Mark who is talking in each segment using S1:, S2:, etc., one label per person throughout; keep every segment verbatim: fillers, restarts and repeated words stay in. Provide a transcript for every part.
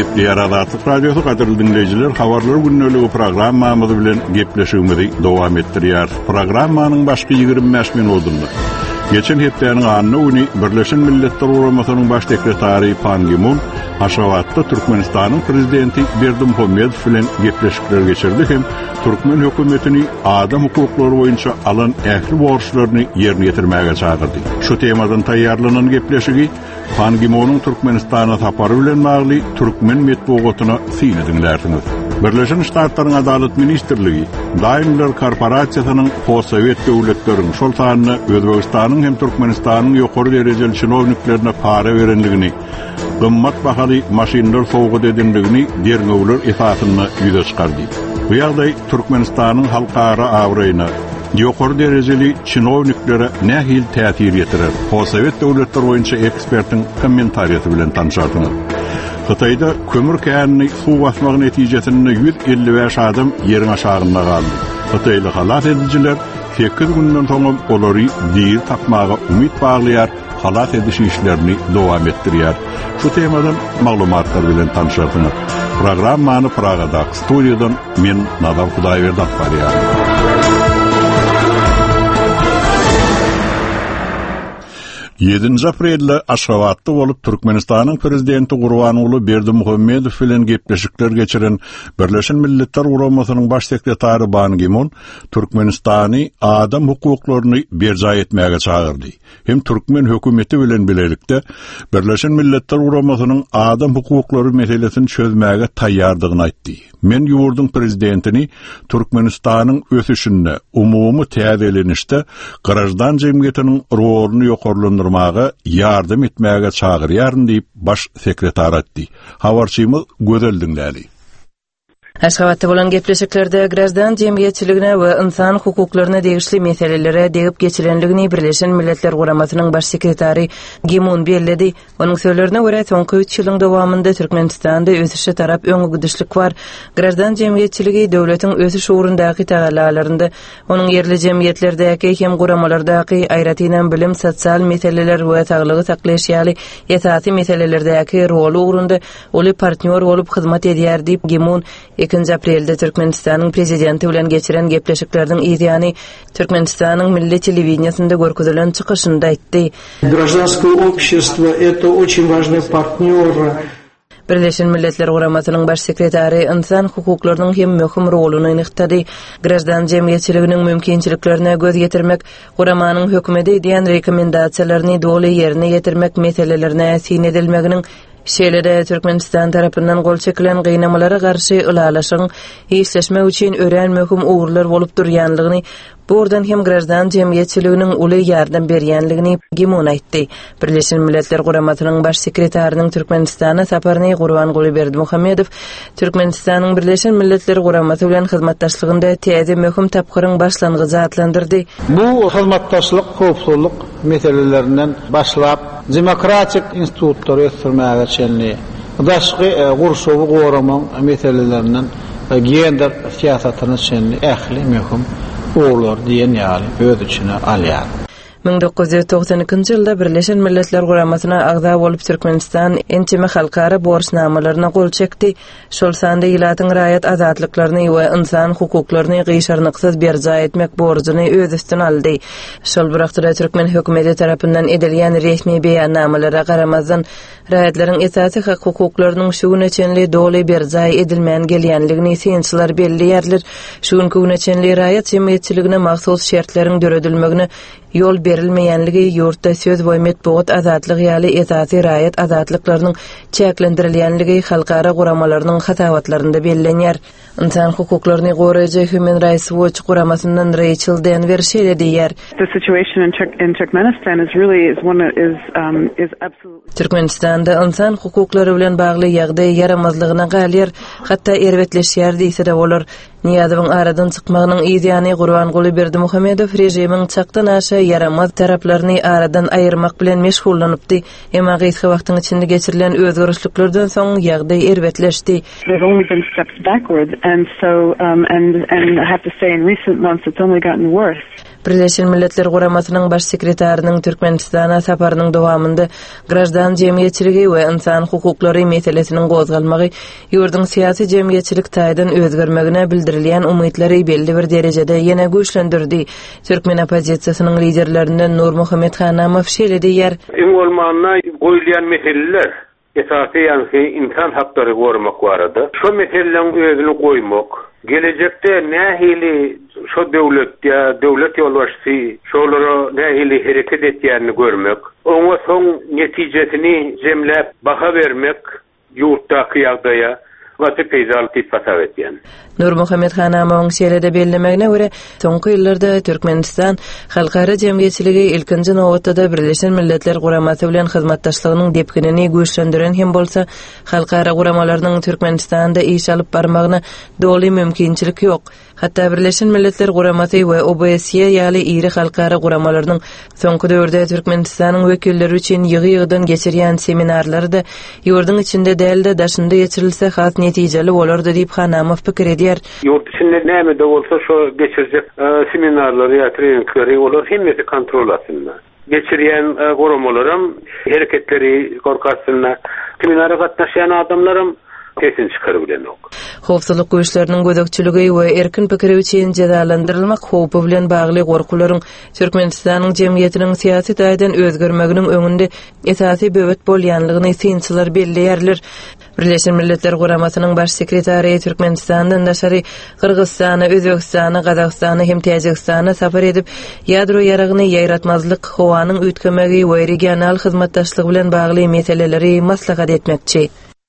S1: Diğer Azatlık Radyosu qadarlı dinleyiciler, habarlar günnölüğü programmamızı bilen gepleşigimizi dowam ettirýär. Programmanyň başky ýygrimi beş minutunda. Geçen hepdeňiň anyny uny Birleşen Milletler Guramasynyň baş sekretary Pan Ki-moon Haşawatda Türkmenistanyň prezidenti Berdimuhammedow bilen gepleşikler geçirdi hem Türkmen hökümetini adam hukuklary boýunça alan ähli borçlaryny ýerine ýetirmäge çagyrdy. Şu temadan taýýarlanan gepleşigi Pan Ki-moonyň Türkmenistana sapary bilen bagly Türkmen medeniýetine syny dinlersiňiz. Birleşen Ştatlaryň Adalet Ministrligi Daimler Korporasiýasynyň post-sowet döwletleriniň şol sanyny Özbegistanyň hem Türkmenistanyň ýokary derejeli çynowniklerine para berenligini, gymmat bahaly maşinler sowgat edildigini derňewler esasyny ýüze çykardy. Bu ýagdaý Türkmenistanyň halkara awraýyna ýokary derejeli çynowniklere nähil täsir ýetirer? Post-sowet döwletler boýunça ekspertiň kommentariýasy bilen tanışardyňyz. Xitayda kömür känini suw basmagy netijesinde yüz elli beş adam ýeriň aşagyna galdy. Xitayly halat edijiler sekiz günden soň olary diýil tapmaga umyt baglaýar, halat ediş işlerini dowam etdirýär. Şu temadan maglumatlar bilen tanışardyňyz. Programmany Pragada studiýadan men Nadam Hudaýberdi barýar. yedinji aprelde Aşgabatda bolup Türkmenistanyň prezidenti Gurbanuly Berdimuhammedow bilen gepleşikler geçiren Birleşen Milletler Guramasynyň baş sekretary Pan Ki-moon Türkmenistany adam hukuklaryny berja etmäge çagyrdy. Hem Türkmen hökümeti bilen bilelikde Birleşen Milletler Guramasynyň adam hukuklary meselesini çözmäge taýýardygyny aýtdy. Men ýurdun prezidentini Türkmenistanyň ösüşinde, umumy täzelenişde garajdan jemgyýetiniň roluny ýokarlandyrmaga ýardym etmäge çagyrýaryn diýip baş sekretar aýtdy. Habarçymyz gözel dinläli.
S2: Aşgabatda bolan gepleşiklerde grazdan jemgyýetçiligine we insan hukuklaryna degişli meselelere degip geçirenligini Birleşen Milletler Guramasynyň baş sekretary Ki-moon bellädi. Onuň sözlerine görä, soňky üç ýylyň dowamında Türkmenistanda ösüşe tarap öňe gidişlik bar. Grazdan jemgyýetçiligi döwletiň ösüş ugrundaky tagalalarynda, onuň ýerli jemgyýetlerdäki hem guramalardaky aýratynyň bilim, sosial meseleler we saglygy saklaýaşy ýetäti meselelerdäki rolu ugrunda oly partner bolup hyzmat edýär diýip Ki-moon ikinji aprelde Türkmenistanyň prezidenti bilen geçiren gepleşiklerden ýa-ni Türkmenistanyň milli telewizionunda görkezilen çykyşynda aýtdy.
S3: Гражданское общество — это очень важный партнер.
S2: Birleşen Milletler Guramasynyň baş sekretary insan hukuklarynyň hem möhüm roluny ýa-ni grazdan jemgyýetçiliginiň mümkinçiliklerine göz ýetirmek, Guramanyň hökümeti diýen rekomendasiýalaryny doly ýerine ýetirmek meselelerine syn edilmeginiň şeýlede Türkmenistan tarapyndan gol çekilen gynamalara garşy ulalaşyň işleşme üçin ören möhüm uğurlar bolup durýanlygyny, buradan hem grazdan jemgyýetçiliginiň uly ýardam berýänligini Ki-moon aýtdy. Birleşen Milletler Guramasynyň baş sekretärining Türkmenistana saparyny Gurbanuly Berdimuhammedow Türkmenistanyň Birleşen Milletler Guramasy bilen hyzmatdaşlygynda täze möhüm tapgyryň başlangyjy atlandyrdy.
S4: Bu hyzmatdaşlyk köpçülik meselelerinden başlap demokratik institutlar ösürmäge çenli, daşky gurşuwy gorama meselelerinden gender siýasatyny çenli ähli möhüm uğurlar diýen ýaly öz içine alýar.
S2: bin dokuz yüz doksan ikinji ýylda Birleşen Milletler Guramasyna agza bolup Türkmenistan entime halkara borçnamalaryna gol çekdi. Şol sanda ýylatyň raýat azatlyklaryny we insan hukuklaryny gyşarnyksyz berja etmek borjyny öz üstüne aldy. Şol birakda Türkmen hökümeti tarapyndan edilýän resmi beýannamalara garamazdan raýatlaryň esasy hak hukuklarynyň şu güneçenli doly berja edilmän gelýänligini synçylar belli ýerler. Şu güneçenli raýat jemgyýetçiligine mahsus şertlerin döredilmegine yol berilmeýänligi ýurtda söz we medeniýet azatlygy ýaly esasy raýat azatlyklarynyň çeklendirilýänligi halkara guramalarynyň hatawatlarynda bellenýär. İnsan hukuklaryny goraýjy Human Rights Watch guramasyndan Rachel Denver şeýle diýär.
S5: The situation in, Turk- in Turkmenistan is really is one is um is absolutely
S2: Türkmenistanda insan hukuklary bilen bagly ýagdaý yaramazlygyna galýar, hatda erwetleşýär diýse de bolar. Niýazyň aradan çykmagynyň ýa-ni Gurbanuly Berdimuhammedow rejimiň çakdan aşa yaramaz taraplaryny aradan aýyrmak bilen meşgullanypdy. Emma gysga wagtyň içinde geçirilen özgörüşliklerden soň ýagdaý erwetleşdi.
S5: There's only been steps backwards, and so um and and I have to say in recent months it's only gotten worse.
S2: Birleşen Milletler Guramasynyň baş sekretarinyň Türkmenistana saparynyň dowamında grajdan jemgyýetçiligi we insan hukuklary meselesiniň gozgalmagy ýurdun syýasy jemgyýetçilik taýdan özgermegine bildirilýän umytlary belli bir derejede ýene güýçlendirdi. Türkmen opozisiýasynyň liderlerinden Nur Muhammed Hanamow şeýle diýär.
S6: Iň bolmanda goýulýan meseleler esasy ýa-ni insan hakları gorumak barada. Şu meselelerin özüni goýmak, gelecekte nähili şu döwlet ýa döwlet ýolbaşçy şolara nähili hereket etýänini görmek, oňa soň netijesini jemläp baha bermek ýurtdaky ýagdaýa Wati peyzal tipata etýän.
S2: Nur Muhammed Hanamowyň şeýlede bellemegine görä, soňky ýyllarda Türkmenistan halkara jemgyýetçiligi ilkinji nowatda Birleşen Milletler Guramasy bilen hyzmatdaşlygynyň depkinini güýçlendiren hem bolsa, halkara guramalarynyň Türkmenistanda iş alyp barmagyna doly mümkinçilik ýok. Hatta Birleşen Milletler Guramasy we O B S ýaly iri halkara guramalarynyň soňky döwürde Türkmenistanyň wekilleri üçin ýygy-ýygydan geçirýän seminarlary da ýurdun içinde dälde daşynda geçirilse has netijeli bolardy diýip Hanamow pikir edýär.
S6: Ýurt içinde näme de bolsa şo geçirjek seminarlary ýa treninglери olar hemmeti kontrol atynlar. Geçirýän guramalaryň hereketleri gorkasyna seminara gatnaşan adamlarym kesin çıkarı bilen ok.
S2: Howpsuzlyk güýçleriniň gödekçiligi we erkin pikiri üçin jazalandyrylmak howpy bilen bagly gorkularyň Türkmenistanyň jemgyýetiniň syýasy taýdan özgermeginiň öňünde esasy böwet bolýanlygyny synçylar belleýärler. Birleşen Milletler Guramasynyň baş sekretary Türkmenistandan daşary Kyrgyzstana, Özbekistana, Gazagstana hem Täjikistana sapar edip ýadro ýaragyny ýaýratmazlyk, howanyň üýtgemegi we regional hyzmatdaşlyk bilen bagly meseleleri maslahat etmekçi.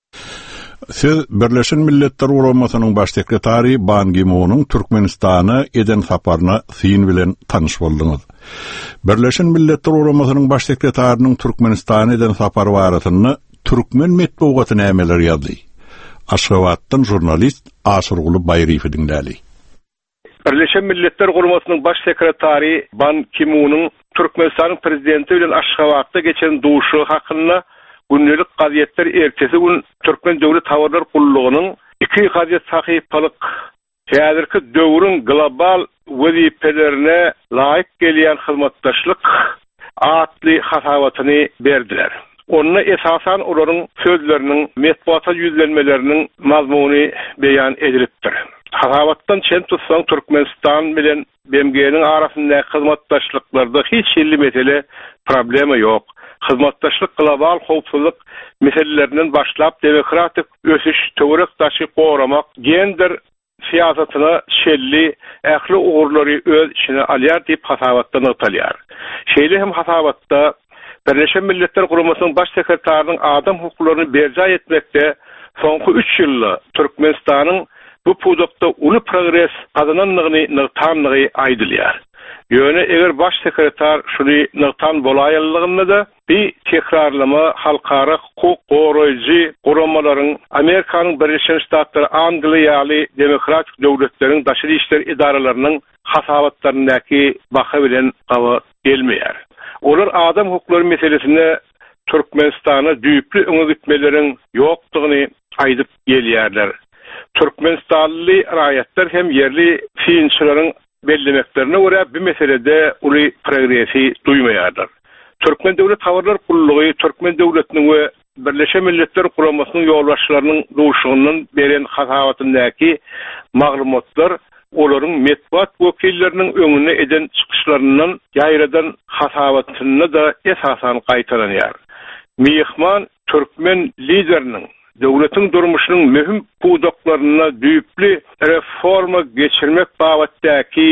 S1: Siz Birleşen Milletler Guramasynyň baş sekretary Ban Ki-moonyň Türkmenistana eden saparyna syn bilen tanyş boldyňyz. Birleşen Milletler Guramasynyň baş sekretarynyň Türkmenistana eden sapary baratyny Türkmen metbuaty nämeler ýazdy? Aşgabatdan jurnalist Asyrguly Baýryf dinläli.
S7: Birleşen Milletler Guramasynyň baş sekretary Ban Ki-moonyň Türkmenistanyň prezidenti bilen Aşgabatda geçen duşy hakynda günnelik gazetler ertesi gün Türkmen Döwlet Habarlar Gullugynyň iki gazet sahypalyk häzirki döwrüň global wezipelerine laýyk gelýän hyzmatdaşlyk atly hasabatyny berdiler. Onna esasan olaryň sözleriniň metbuata ýüzlenmeleriniň mazmuny beýan edilipdir. Hasabatdan çen tutsaň Türkmenistan bilen B M G'niň arasyndaky hyzmatdaşlyklarda hiç ýylly mesele problemi ýok. Hyzmatdaşlyk global howpsuzlyk meselelerinden başlap demokratik ösüş töwerek daşy goramak, gender siýasatyna şelli, ähli ugurlary öz içine alýar diýip hasabatdan atalýar. Şeýle hem hasabatda Birleşen Milletler Guramasynyň baş sekretarinyň adam hukuklaryny berja etmekde soňky üç ýylda Türkmenistanyň bu pudakda uly progress kazananlygyny nyrtanlygy aýdylýar. Ýöne eger baş sekretar şuny nyrtan bolaýanlygyny da bir tekrarlama halkara hukuk goraýjy guramalaryň Amerikanyň Birleşen Ştatlary, Angliýa ýaly demokratik döwletleriň daşary işler idaralarynyň hasabatlaryndaki baha bilen gawa gelmeýär. Olar adam hukuklary meselesinde Türkmenistana düýpli öňe gitmeleriň ýokdugyny aýdyp gelýärler. Türkmenistanly raýatlar hem yerli fiýinçilerin bellemeklerine görä bu meselede uly progresi duýmaýarlar. Türkmen Döwlet Habarlar Gullugy Türkmen döwletiniň we Birleşen Milletler Guramasynyň ýolbaşçylarynyň duşugynyň beren hasabatyndaky maglumatlar olaryň metbuat wekilleriniň öňüne eden çykyşlarynyň ýaýradan hasabatyny da esasan gaýtaranýar. Mihman Türkmen lideriniň döwletiň durmuşynyň möhüm pudaklaryna düýpli reforma geçirmek babatdaky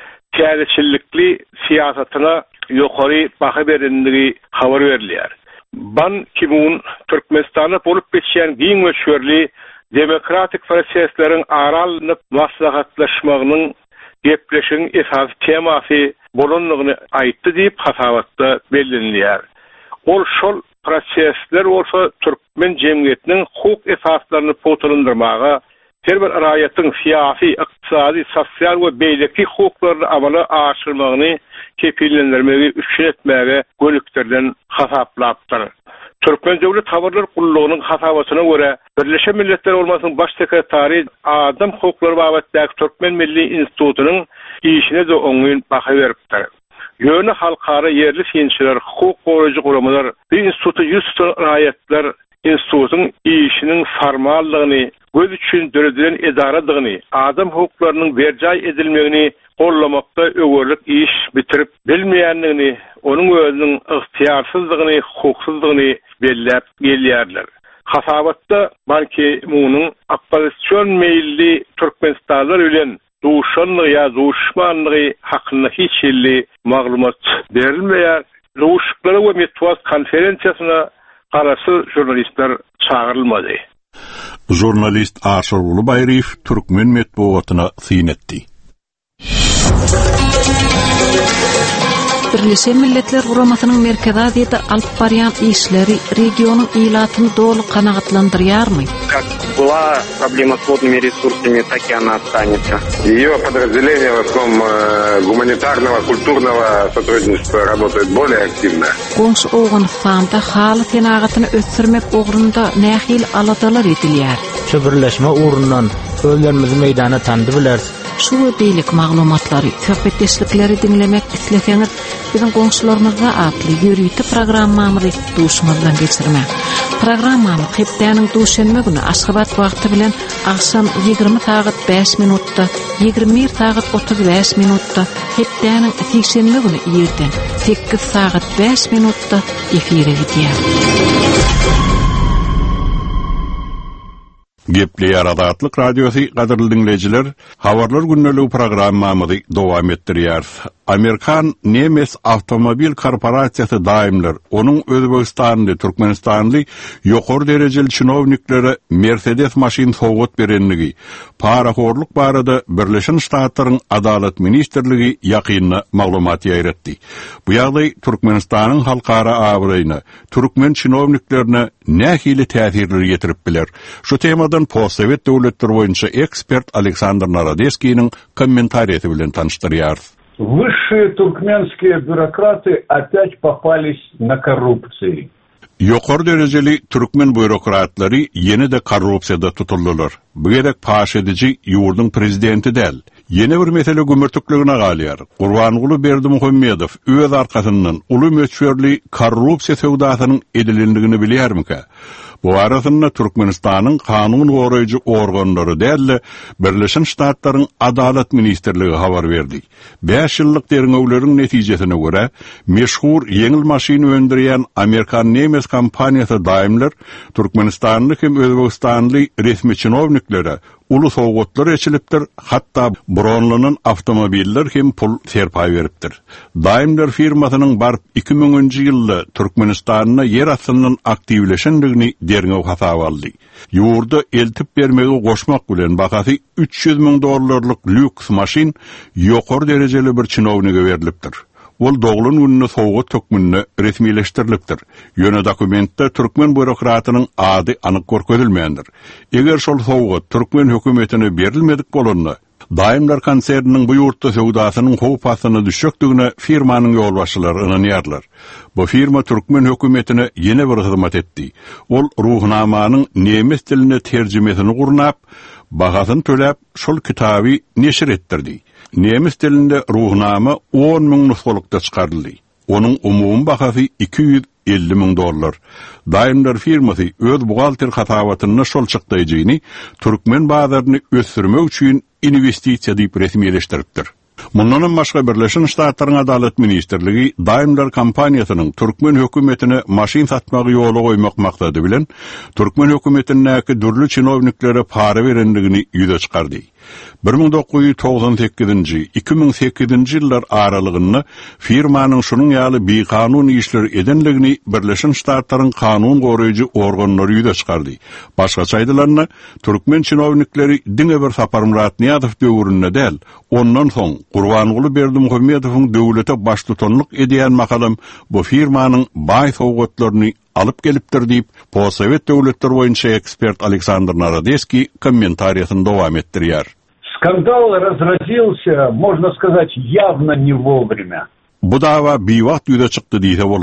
S7: täzeçilikli siýasatyna ýokary baha berendigi habar berilýär. Ban Ki-moon Türkmenistana bolup geçýän giň we şörli demokratik prosesleriň aralanyp maslahatlaşmagynyň gepleşiň esas temasy bolanlygyny aýtdy diýip hasabatda bellenilýär. Ol şol prosesler olsa Türkmen jemgyýetiniň hukuk esaslaryny poturundyrmaga, her bir raýatyň syýasy, ykdysady, sosial we beýleki hukuklaryny amala aşyrmagyny kepillendirmegi üçin etmäge gölüklerden hasaplapdyr. Türkmen Döwlet Habarlar Gullugynyň hasabatyna görä Birleşen Milletler Guramasynyň baş sekretary adam hukuklary babatdaky Türkmen Milli Institutunyň işine de oňun baha beripdir. Ýöne halkara yerli fiýinçiler, hukuk goýucu guramalar, bir institutu ýüz raýatlar institutun işinin formallygyny, göz üçin döredilen edaradygyny, adam hukuklarynyň berjay edilmegini gollamakda öwürlik iş bitirip bilmeýänligini, onuň özüniň ygtyýarsyzlygyny, hukuksuzlygyny belläp gelýärler. Hasabatda balki munyň oppozisiýon meýilli türkmenistanlar bilen duşanlygy ýa duşmanlygy hakynda hiç illi maglumat berilmeýär. Duşuklary we metbuat konferensiýasyna garasy jurnalistler çağırylmady.
S1: Jurnalist Aşar Ulubayriýew türkmen metbuatyna syn etdi.
S8: Birleşen Milletler Guramasynyň merkezi adydy alyp barýan işleri regionyň ýylatyny doly kanagatlandyrýarmy?
S9: Как была проблема с водными ресурсами, так и она останется.
S6: Ее подразделения в основном гуманитарного, культурного сотрудничества работают более активно.
S8: Goňş Owganystanda haly tenagatyny ösürmek ugrunda nähil aladalar edilýär.
S10: Şu birleşme ugrundan özlerimizi meýdana tandy bilersiz.
S8: Şu beýlik maglumatlary, köpetdeşlikleri dinlemek isleseňiz, bizim goňşularymyzga atly ýürüýti programmamyzy duşmazdan geçirmek. Programmamy hepdeniň duşanma güni Aşgabat wagty bilen akşam ýygrimi saat beş minutda, ýygrimi bir saat otuz beş minutda, hepdeniň sekşenme güni ýerden sekiz saat beş minutda efire gidýär.
S1: Gepleýär Adatlyk Radiosu gaderly dinleyijiler, habarlar günnäli programmamyzy dowam etdirýär. Amerikan Nemes Avtomobil Korporasiýasy daimler onuň Özbegistanly, Türkmenistanly ýokary derejeli çynowniklere Mercedes maşyn sowgat berenligi, paraxorluk barada Birleşen Ştatlaryň Adalet Ministrligi ýakyny maglumat ýaýratdy. Bu ýagdaý Türkmenistanyň halkara abyryna, türkmen çynowniklerine nähili täsirler ýetirip biler. Şu temadan postsovet döwletleri boýunça ekspert Aleksandr Narodeskiň kommentariýeti bilen tanıştyrýar.
S11: Высшие туркменские бюрократы опять попались на коррупции.
S1: Ýokary derejeli türkmen bürokratlary yeni de korrupsiýada tutuldylar. Bu gerek paş edici ýurdun prezidenti del. Yeni bir mesele gümürtükligine galýar. Gurbanguly Berdimuhammedow öz arkasyndan uly möçberli korrupsiýa sowdasynyň edilendigini bilýärmi? Bu arasynda Türkmenistanyň kanun goraýjy organlary däl, Birleşen Ştatlaryň Adalet Ministrligi habar berdi. beş ýyllyk derňewleriň netijesine görä, meşhur ýeňil maşyn öndürýän Amerikan Nemes kompaniýasy Daimler Türkmenistanly hem Özbegistanly resmi çynowniklere ulu sowgatlar eçilipdir, hatda Bronlynyň avtomobiller hem pul serpay beripdir. Daimler firmasynyň barp iki miňinji ýylda Türkmenistanyna yer astynyň aktivleşendigini derňew hasap aldy. Ýurda eltip bermegi goşmak bilen bahasy üç ýüz miň dollarlyk lüks maşyn ýokary derejeli bir çynowniga berilipdir. Ol dogulun gününe sowgat tökmünne resmileştirilipdir. Ýöne dokumentde türkmen bürokratynyň ady anyk görkezilmeýändir. Eger şol sowgat türkmen hökümetine berilmedik bolanda, Daimler konserniniň bu ýurtda sowdasynyň howpasyny düşükdigine firmanyň ýolbaşçylary ynanýarlar. Bu firma türkmen hökümetine ýene bir hyzmat etdi. Ol ruhnamanyň nemes diline terjimesini gurnap, bahasyny töläp, şol kitaby neşir etdirdi. Nemes dilinde ruhnama on miň nusgalykda çykaryldy. Onuň umum bahasy iki ýüz elli miň dollar. Daimler firmasy öz buhalter hasabatyny şol çykdyjyny türkmen bazaryny ösürmek üçin investisiýa diýip resmileşdiripdir. Mundan başga Birleşen Ştatlaryň Adalet Ministrligi Daimler kompaniýasynyň türkmen hökümetine maşyn satmagy ýola goýmak maksady bilen türkmen hökümetiniňki dürli çynowniklere para berendigini ýüze çykardy. bir miň dokuz ýüz togsan sekizinji iki miň sekizinji ýyllar aralygynda firmanyň şunun ýaly bekanun işler edenligini Birleşen Ştatlaryň kanun goraýjy organlary ýüze çykardy. Başgaça aýdylarynda türkmen çynownikleri diňe bir Sapar Murat Niýazow döwründe däl, ondan soň Gurbanguly Berdimuhammedowyň döwlete baş tutanlyk edýän makalam bu firmanyň baý sowgatlaryny alıp gelipdir diýip postsovet döwletleri boýunça ekspert Aleksandr Narodeskiň kommentariýasyny dowam etdirýär.
S11: Скандал разразился, можно сказать, явно не вовремя.
S1: Bu dawa biwagt ýüze çykdy diýse bolar.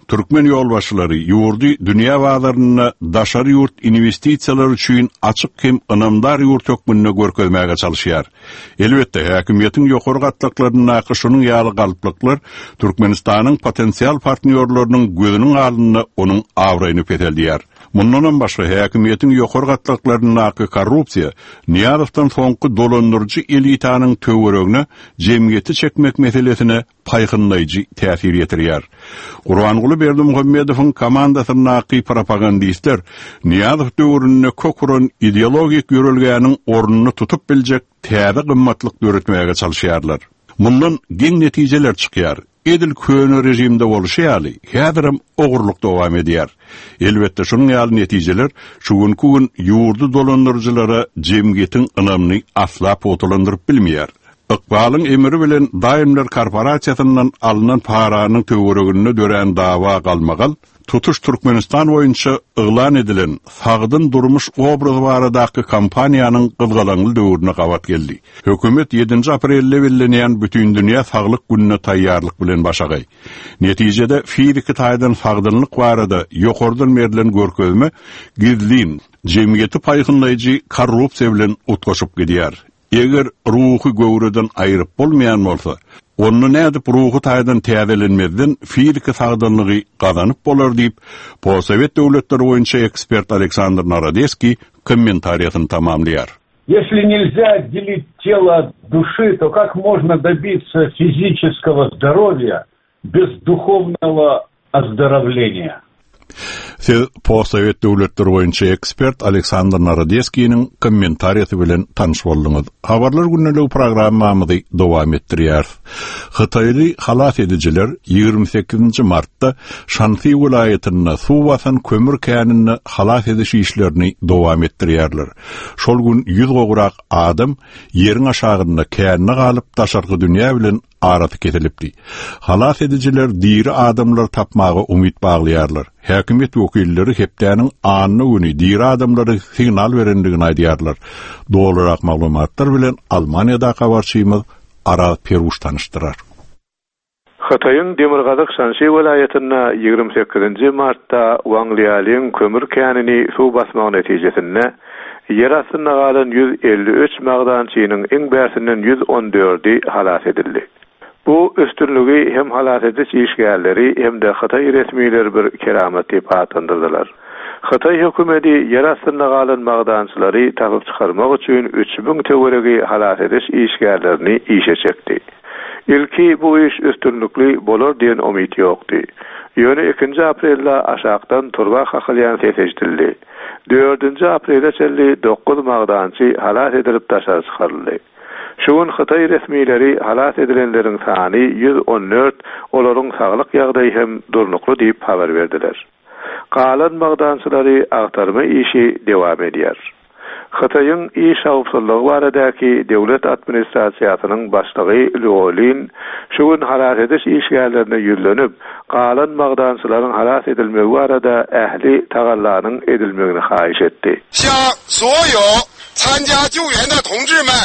S1: Türkmen ýolbaşçylary ýurdy dünýä bazarına daşary ýurt investisiýalar üçin açyk hem ynamdar ýurt hökmünde görkezmäge çalışýar. Elbetde häkimiýetiň ýokary gatlaklarynyň akyşynyň ýaly galyplyklar Türkmenistanyň potensial partnerläriniň gözüniň aldyna onuň awraýyny peteldýär. Mundan başga häkimiýetiň ýokary gatlaklarynyň aky korrupsiýa Niyazowdan soňky dolandyrjy elitanyň töweregine jemgyýeti çekmek meselesine paýhynlaýjy täsir ýetirýär. Gurbanguly Berdimuhammedowyň komandasynyň aky propagandistler Niyazow döwründe köküren ideologik ýörelgäniň ornuny tutup biljek täze gymmatlyk döretmäge çalışýarlar. Mundan giň netijeler çykýar. Edil köni rejimde boluşy ýaly, häzirim ogurluk dowam edýär. Elbetde şunyň ýaly netijeler şu günkü gün ýurdy dolandyrjylara jemgyýetiň ynamny asla potulandyryp bilmeýär. Iqbalyň emri bilen daimler korporasiýasynyň alynan paranyň töweregine dören dawa galmagal, tutuş Türkmenistan boýunça yglan edilen Sagdyn durmuş obrazy baradaky kampaniýanyň gyzgalanly döwrüne gawat geldi. Hökümet ýedinji aprelde bellenýän bütün dünýä saglyk gününe taýýarlyk bilen başagay. Netijede fizik taýdan sagdynlyk barada ýokardan berilen görkezme gizlin, jemgyýeti paýhynlaýjy korrupsiýa bilen utgaşyp gidýär. Eger ruhy göwreden aýryp bolmaýan bolsa, onu nädip ruhy taýdan täzelenmezden fizik sagdynlygy gazanyp bolar diýip, Possovet döwletleri boýunça ekspert Aleksandr Narodeski комментариясын тамамлияр.
S11: Если нельзя отделить тело от души, то как можно добиться физического здоровья без духовного оздоровления?
S1: Siz Possovet döwletleri boýunça ekspert Aleksandr Narodeskiň kommentariýasy bilen tanyş boldyňyz. Habarlar günnälik programmamyzy dowam etdirýär. Xitayly halat edijiler ýygrimi sekizinji martda Shanxi welaýatyna suw basan kömür känini halat ediş işlerini dowam etdirýärler. Şol gün ýüz gogurak adam ýeriň aşagynda känini galyp daşarky dünýä bilen araty kesilipdi. Halat edijiler diri adamlar tapmagy umyt baglaýarlar. Häkimiýet wekilleri hepdäniň anyny güni diri adamlary signal berendigini aýdýarlar. Dolarak maglumatlar bilen Almaniýada habarçymyz Aral Peruş tanıştyrar.
S7: Xitoyň Demirgazyk Shanxi welaýatyna ýygrimi sekizinji martda Wangliýalyň kömür känini suw basmagy netijesinde yer astyna galan ýüz elli üç magdançynyň iň bärsininden ýüz on dördi halat edildi. Bu üstünlügi hem halat ediş işgärleri hem de Xitoy resmiýetleri bir keramet diýip atandyrdylar. Xitoy hökümeti yer astyna galan magdançylary tapyp çykarmak üçin üç bin töweregi halat ediş işgärlerini işe çekdi. İlki bu iş üstünlükli bolar diýen umyt ýokdy. Ýöne ikinji aprelde aşakdan turba hakylýan seçildi. dördünji aprelde çelli dokuz magdançy halat edilip daşary çykaryldy. Şuň Xitoy resmiýetleri halat edilenleriň sany ýüz on dört, olaryň saglyk ýagdaýy hem durnukly diýip habar berdiler. Galan magdançylary agtarma işi dewam edýär. Xitoyň iş howpsuzlygy baradaky döwlet administrasiýasynyň başlygy Lolin şuň halat ediş işgärlerine ýürlenip, galan magdançylaryň halat edilmegi barada ähli tagallanyň edilmegini haýyş etdi.
S12: 向所有参加救援的同志们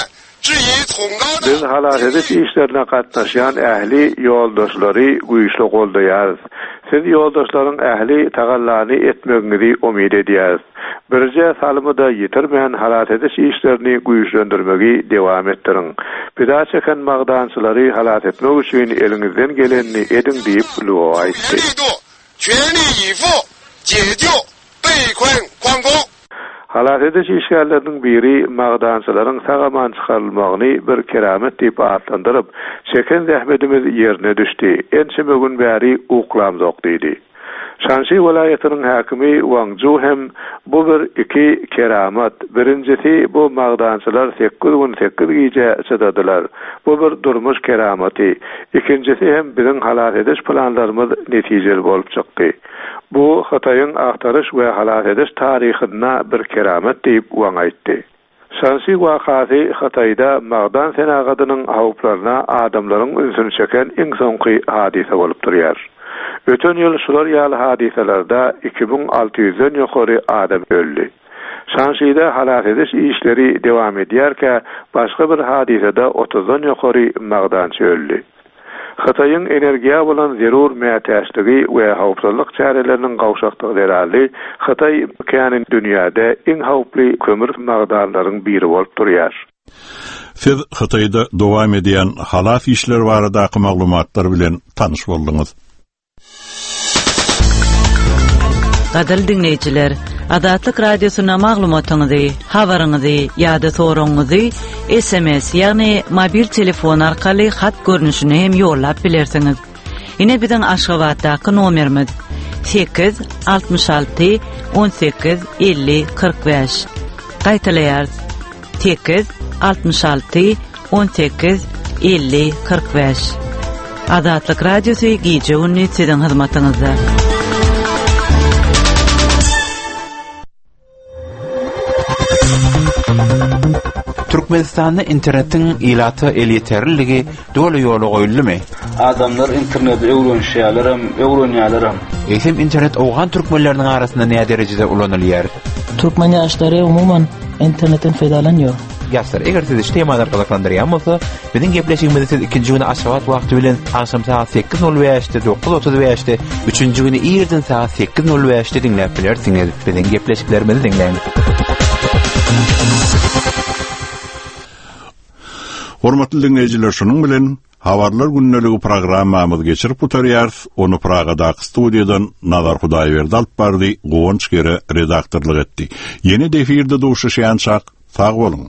S7: Biz halat ediş işlerine gatnaşan ähli ýoldaşlary güýçli goldaýarys. Siz ýoldaşlaryň ähli tagallany etmegiňizi umyt edýäris. Birje salymyda ýetirmeýän halat ediş işlerini güýçlendirmegi dewam etdiriň. Bida çeken magdançylary halat etmek üçin eliňizden gelenini ediň diýip Luo aýtdy.
S12: 全力以赴解救被困矿工
S7: Halat ediş işgärleriniň biri magdançylaryň sagaman çykarylmagyny bir keramet diýip atlandyryp, çeken zähmetimiz ýerine düşdi. Ençe gün bäri uklamjok diýdi. Shanxi welaýatynyň häkimi Wang Zhu hem bu bir iki keramet. Birincisi bu magdançylar sekiz gün sekiz gece çydadylar. Bu bir durmuş kerameti. İkincisi hem biziň halat ediş planlarymyz netijeli bolup çykdy. Bu Xitoyň agtarış we halat ediş taryhyna bir keramet diýip Wang aýtdy. Shanxi wakasy Xitoyda magdan senagadynyň howplaryna adamlaryň ünsüni çeken iň soňky hadise bolup durýar. Öten ýyl şular ýaly hadiselerde iki bin alty ýüzden ýokary adam öldü. Shanxi'de halat ediş işleri dewam edýärkä, başga bir hadisede otuzdan ýokary magdançy öldü.
S13: Hataýyň energiýa bolan zerur mätäçligi we hawpsuzlyk çäreleriniň gawşakdygy derali Hatay kanyň dünýäde iň hawply kömür magdarlarynyň biri bolup durýar.
S1: Siz Hatayda dowam edýän halaf işler barada maglumatlar bilen tanyş boldyňyz.
S14: Gadal dinleyijiler, Adatlyk radiosyna maglumatyňyzy, habaryňyzy ýa-da soragyňyzy S M S ýagny mobil telefon arkaly hat görnüşine hem ýollap bilersiňiz. Ine biziň Aşgabatdaky nomerimiz sekiz altmış alty on sekiz elli kırk beş. Gaýtaýar sekiz altmış alty on sekiz elli kırk beş. Adatlyk radiosy gije ünni siziň hyzmatyňyzda.
S15: Türkmenistan'da internetin ilatı el yeterliligi dolu yolu goýuldymy?
S16: Adamlar internet öwrenýärler, öwrenýärler.
S15: Esim internet owgan türkmenleriniň arasynda näme derejede ulanylýar?
S17: Türkmen ýaşlary umuman internetten faýdalanýar.
S15: Ýaşlar, eger siz işte temalar galaklandyrýan bolsa, biziň gepleşigimizi siz ikinji güni Aşgabat wagty bilen akşam saat sekiz nol beşde dokuz otuz beşde, üçünji güni ýerden saat sekiz nol beşde dinläp bilersiňiz. Biziň gepleşiklerimizi dinleýin.
S1: Hormatly dinleyijiler, şunun bilen Habarlar günneligi programmamyzy geçirip oturýar. Onu Pragadaky studiýadan Nazar Hudaýberdi alyp bardy, Gowunç gere redaktorlyk etdi. Ýeni defirde duşuşýançak, sag bolun.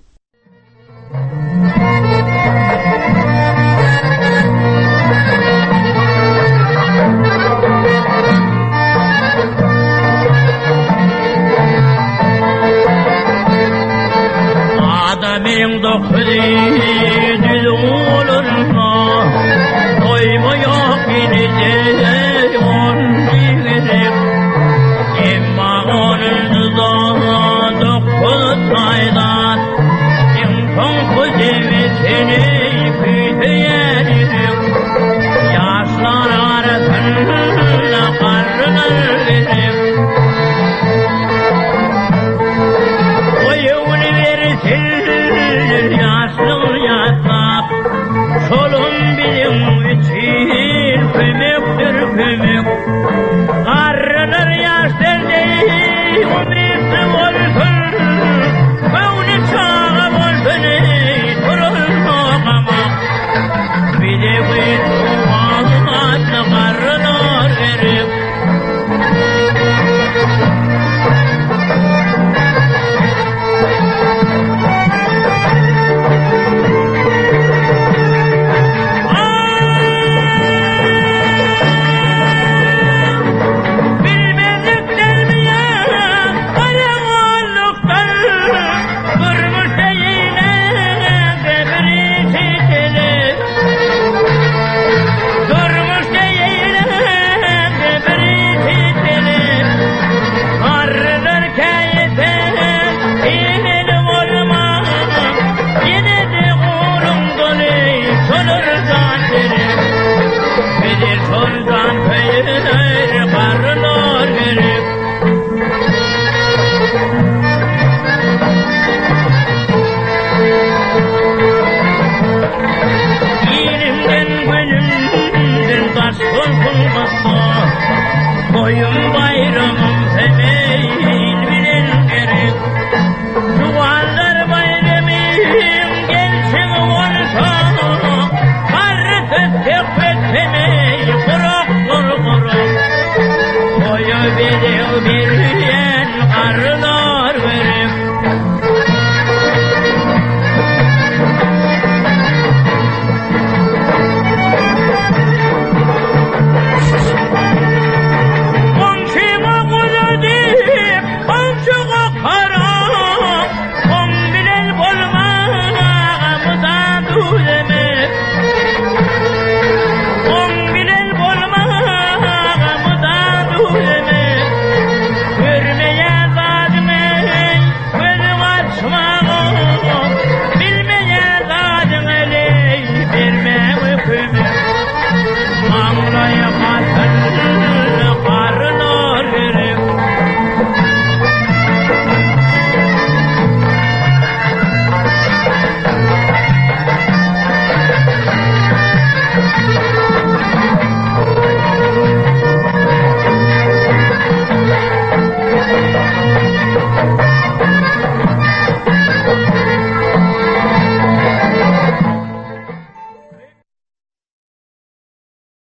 S18: Adamyň dokdy dil olurma, doýma ýok ginije on bilirip, emma onu da dokdy taýdan, ýen soň köjemi seni küýdüýärip, ýaşlar arasynda garrylar verip, solum bilim için kömektir kömek garrılar yaşlardı umrisi olsun kavni çağa olsun durulmama bile bir duvarına garrılar verip Koyun bayramım semeyin bilen gerek, duvarlar bayramım gelsin olsa, karıtı tekbet semeyi kurak kur kurak, koyu bedel birleyen karılar verip, Anglaya